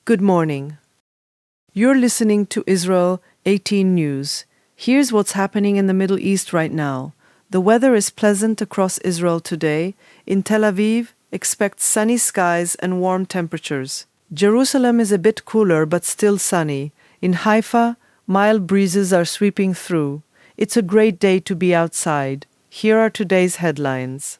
Good morning. You're listening to Israel 18 News. Here's what's happening in the Middle East right now. The weather is pleasant across Israel today. In Tel Aviv, expect sunny skies and warm temperatures. Jerusalem is a bit cooler but still sunny. In Haifa, mild breezes are sweeping through. It's a great day to be outside. Here are today's headlines.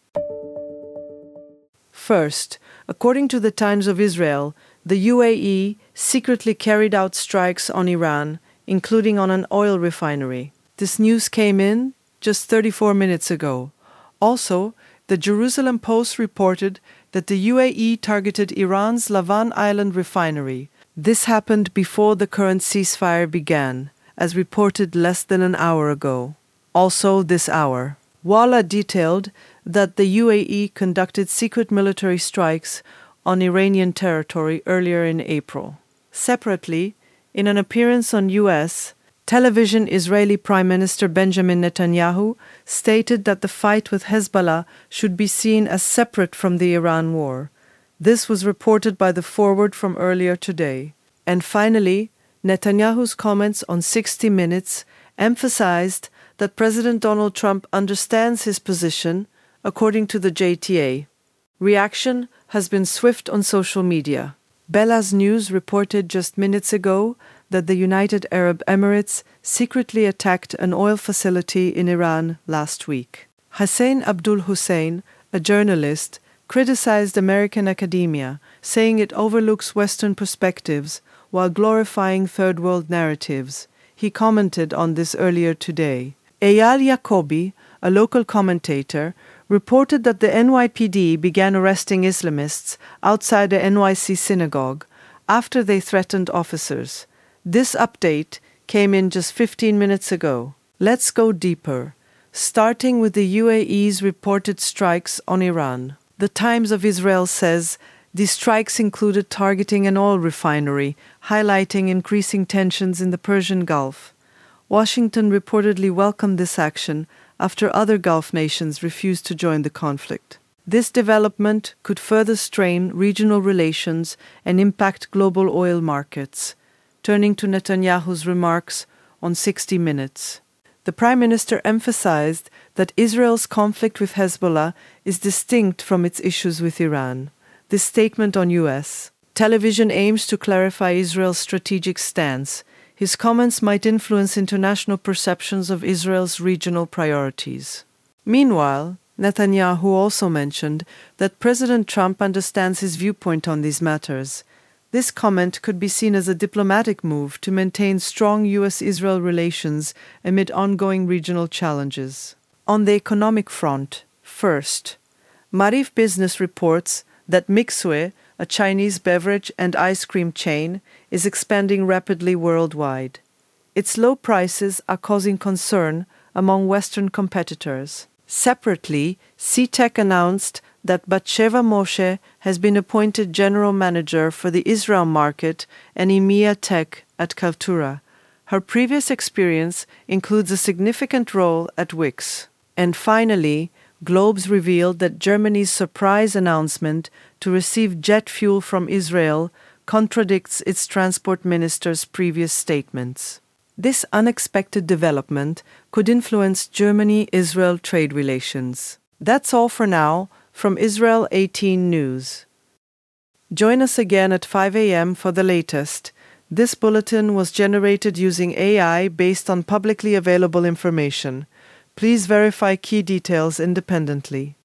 First, according to the Times of Israel, the UAE secretly carried out strikes on Iran, including on an oil refinery. This news came in just 34 minutes ago. Also, the Jerusalem Post reported that the UAE targeted Iran's Lavan Island refinery. This happened before the current ceasefire began, as reported less than an hour ago. Also this hour, Walla detailed that the UAE conducted secret military strikes on Iranian territory earlier in April. Separately, in an appearance on U.S. television, Israeli Prime Minister Benjamin Netanyahu stated that the fight with Hezbollah should be seen as separate from the Iran war. This was reported by The Forward from earlier today. And finally, Netanyahu's comments on 60 Minutes emphasized that President Donald Trump understands his position, according to the JTA. Reaction has been swift on social media. Bella's News reported just minutes ago that the United Arab Emirates secretly attacked an oil facility in Iran last week. Hussein Abdul Hussein, a journalist, criticized American academia, saying it overlooks Western perspectives while glorifying third world narratives. He commented on this earlier today. Eyal Yacobi, a local commentator, reported that the NYPD began arresting Islamists outside the NYC synagogue after they threatened officers. This update came in just 15 minutes ago. Let's go deeper, starting with the UAE's reported strikes on Iran. The Times of Israel says these strikes included targeting an oil refinery, highlighting increasing tensions in the Persian Gulf. Washington reportedly welcomed this action after other Gulf nations refused to join the conflict. This development could further strain regional relations and impact global oil markets. Turning to Netanyahu's remarks on 60 Minutes. The Prime Minister emphasized that Israel's conflict with Hezbollah is distinct from its issues with Iran. This statement on U.S. television aims to clarify Israel's strategic stance. His comments might influence international perceptions of Israel's regional priorities. Meanwhile, Netanyahu also mentioned that President Trump understands his viewpoint on these matters. This comment could be seen as a diplomatic move to maintain strong U.S.-Israel relations amid ongoing regional challenges. On the economic front, first, Maariv Business reports that Mixue, a Chinese beverage and ice cream chain, is expanding rapidly worldwide. Its low prices are causing concern among Western competitors. Separately, CTEC announced that Batsheva Moshe has been appointed General Manager for the Israel market and EMEA Tech at Kaltura. Her previous experience includes a significant role at Wix. And finally, Globes revealed that Germany's surprise announcement to receive jet fuel from Israel contradicts its transport minister's previous statements. This unexpected development could influence Germany-Israel trade relations. That's all for now from Israel 18 News. Join us again at 5 a.m. for the latest. This bulletin was generated using AI based on publicly available information. Please verify key details independently.